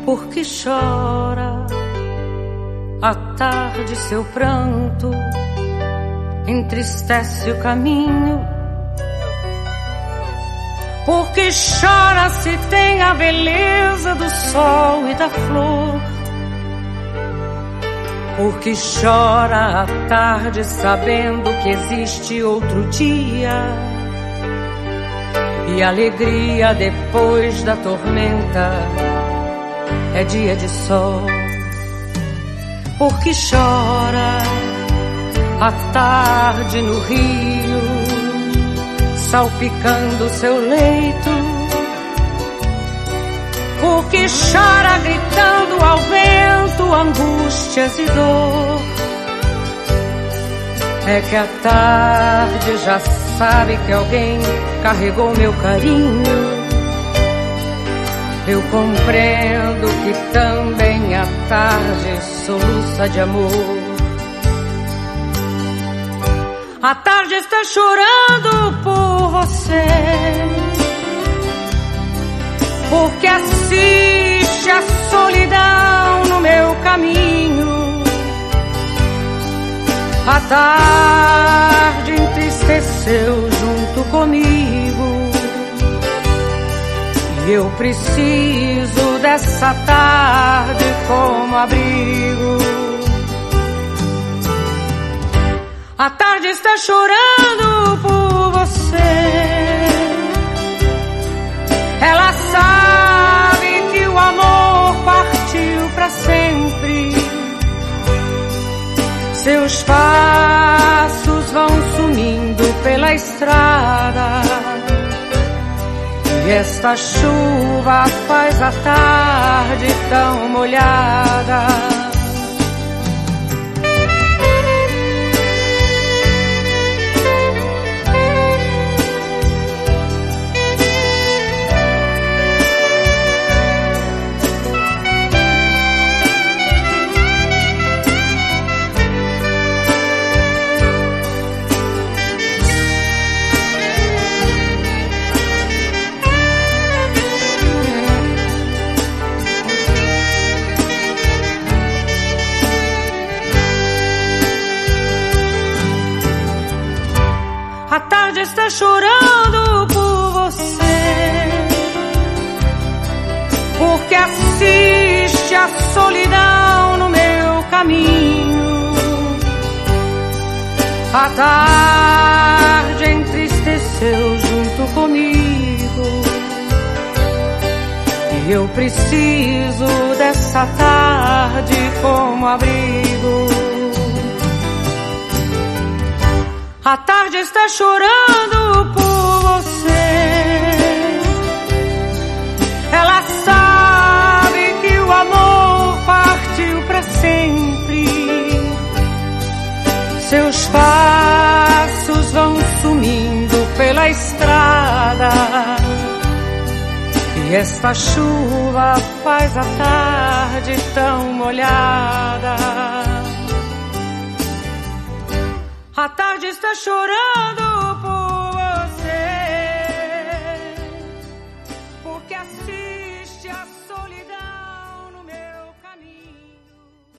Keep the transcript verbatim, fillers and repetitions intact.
Porque chora à tarde seu pranto, entristece o caminho. Porque chora se tem a beleza do sol e da flor. Porque chora à tarde sabendo que existe outro dia e alegria depois da tormenta é dia de sol. Porque chora à tarde no rio, salpicando seu leito. Porque chora gritando ao vento angústias e dor. É que a tarde já sabe que alguém carregou meu carinho. Eu compreendo que também a tarde soluça de amor. A tarde está chorando por você, porque assiste a solidão no meu caminho. A tarde entristeceu junto comigo e eu preciso dessa tarde como abrigo. A tarde está chorando por você. Ela sabe que o amor partiu pra sempre. Seus passos vão sumindo pela estrada e esta chuva faz a tarde tão molhada. A tarde está chorando por você, porque assiste a solidão no meu caminho. A tarde entristeceu junto comigo e eu preciso dessa tarde como abrigo. A tarde está chorando por você. Ela sabe que o amor partiu pra sempre. Seus passos vão sumindo pela estrada e esta chuva faz a tarde tão molhada. A tarde está chorando por você, porque assiste a